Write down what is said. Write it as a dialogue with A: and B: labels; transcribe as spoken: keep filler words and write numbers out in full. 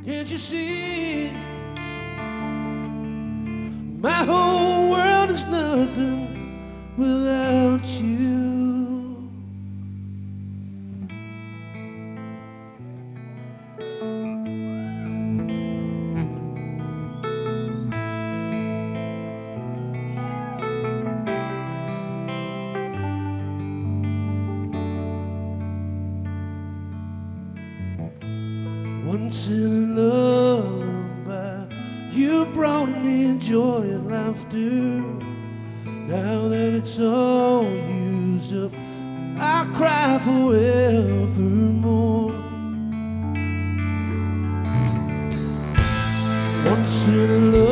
A: Can't you see? My whole world is nothing without you. Once in a lullaby, you brought me joy and laughter. Now that it's all used up, I cry forevermore. Once in a lullaby,